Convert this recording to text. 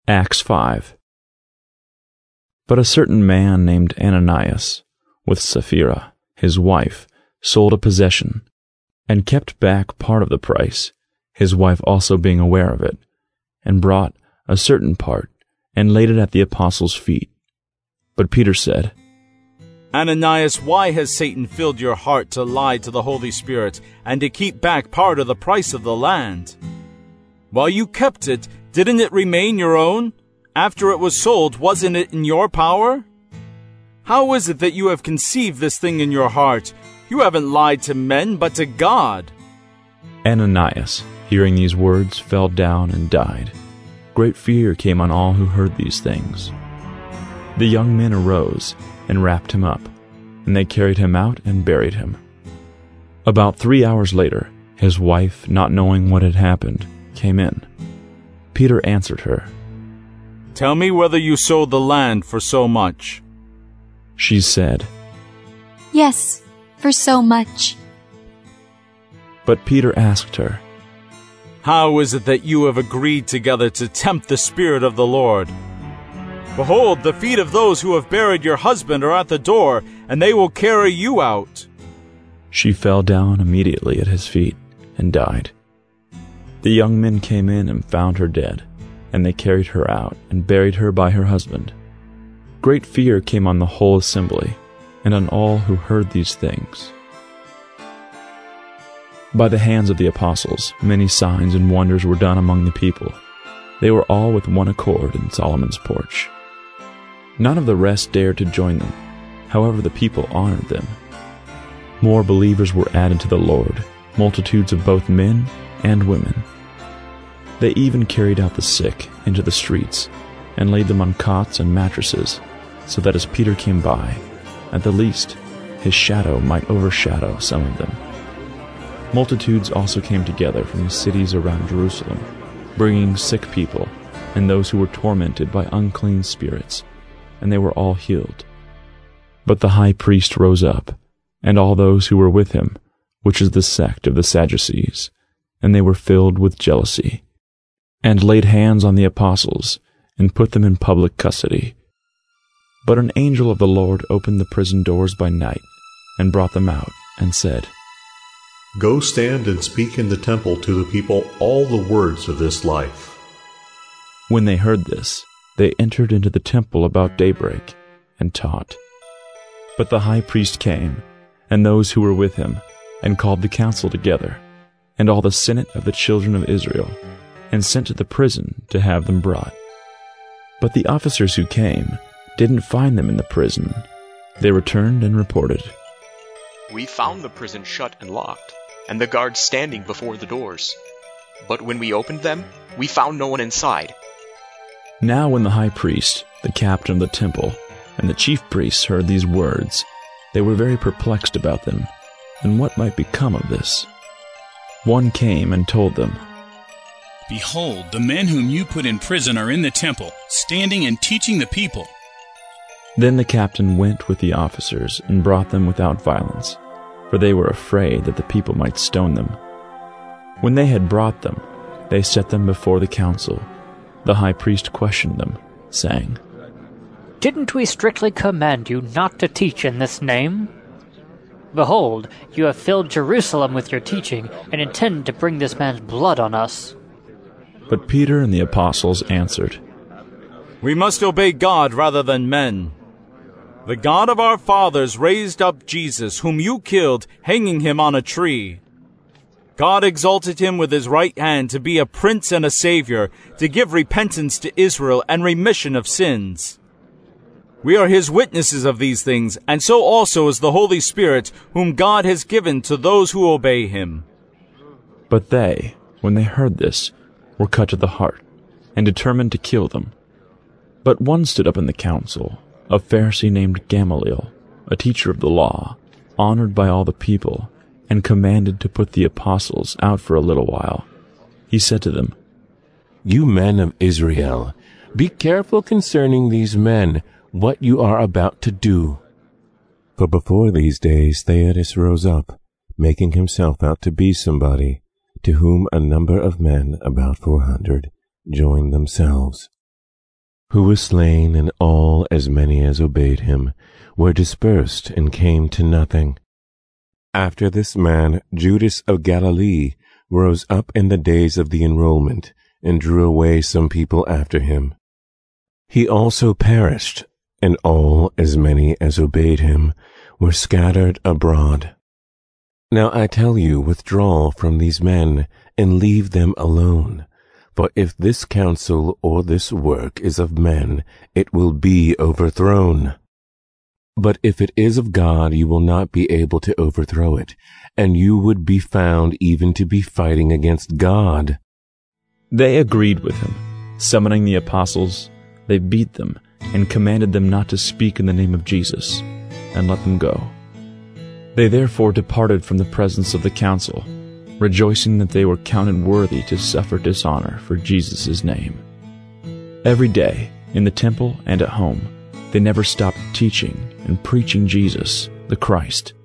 Acts 5. But a certain man named Ananias, with Sapphira, his wife, sold a possession, and kept back part of the price, his wife also being aware of it, and brought a certain part, and laid it at the apostles' feet. But Peter said, Ananias, why has Satan filled your heart to lie to the Holy Spirit, and to keep back part of the price of the land? While you kept it, didn't it remain your own? After it was sold, wasn't it in your power? How is it that you have conceived this thing in your heart? You haven't lied to men, but to God. Ananias, hearing these words, fell down and died. Great fear came on all who heard these things. The young men arose and wrapped him up, and they carried him out and buried him. About 3 hours later, his wife, not knowing what had happened, came in. Peter answered her, Tell me whether you sold the land for so much. She said, Yes, for so much. But Peter asked her, How is it that you have agreed together to tempt the Spirit of the Lord? Behold, the feet of those who have buried your husband are at the door, and they will carry you out. She fell down immediately at his feet and died. The young men came in and found her dead, and they carried her out and buried her by her husband. Great fear came on the whole assembly, and on all who heard these things. By the hands of the apostles, many signs and wonders were done among the people. They were all with one accord in Solomon's porch. None of the rest dared to join them. However, the people honored them. More believers were added to the Lord, multitudes of both men and women. They even carried out the sick into the streets and laid them on cots and mattresses, so that as Peter came by, at the least, his shadow might overshadow some of them. Multitudes also came together from the cities around Jerusalem, bringing sick people and those who were tormented by unclean spirits, and they were all healed. But the high priest rose up, and all those who were with him, which is the sect of the Sadducees, and they were filled with jealousy, and laid hands on the apostles, and put them in public custody. But an angel of the Lord opened the prison doors by night, and brought them out, and said, Go stand and speak in the temple to the people all the words of this life. When they heard this, they entered into the temple about daybreak, and taught. But the high priest came, and those who were with him, and called the council together, and all the senate of the children of Israel, and sent to the prison to have them brought. But the officers who came didn't find them in the prison. They returned and reported, We found the prison shut and locked, and the guards standing before the doors. But when we opened them, we found no one inside. Now when the high priest, the captain of the temple, and the chief priests heard these words, they were very perplexed about them, and what might become of this. One came and told them, Behold, the men whom you put in prison are in the temple, standing and teaching the people. Then the captain went with the officers and brought them without violence, for they were afraid that the people might stone them. When they had brought them, they set them before the council. The high priest questioned them, saying, Didn't we strictly command you not to teach in this name? Behold, you have filled Jerusalem with your teaching, and intend to bring this man's blood on us. But Peter and the apostles answered, We must obey God rather than men. The God of our fathers raised up Jesus, whom you killed, hanging him on a tree. God exalted him with his right hand to be a prince and a savior, to give repentance to Israel and remission of sins. We are his witnesses of these things, and so also is the Holy Spirit, whom God has given to those who obey him. But they, when they heard this, were cut to the heart, and determined to kill them. But one stood up in the council, a Pharisee named Gamaliel, a teacher of the law, honored by all the people, and commanded to put the apostles out for a little while. He said to them, You men of Israel, be careful concerning these men, what you are about to do. For before these days Theudas rose up, making himself out to be somebody, to whom a number of men, about 400, joined themselves. who was slain, and all as many as obeyed him were dispersed and came to nothing. After this man, Judas of Galilee rose up in the days of the enrollment, and drew away some people after him. He also perished, and all as many as obeyed him were scattered abroad. Now I tell you, withdraw from these men, and leave them alone. For if this counsel or this work is of men, it will be overthrown. But if it is of God, you will not be able to overthrow it, and you would be found even to be fighting against God. They agreed with him. Summoning the apostles, they beat them and commanded them not to speak in the name of Jesus, and let them go. They therefore departed from the presence of the council, rejoicing that they were counted worthy to suffer dishonor for Jesus' name. Every day, in the temple and at home, they never stopped teaching and preaching Jesus, the Christ,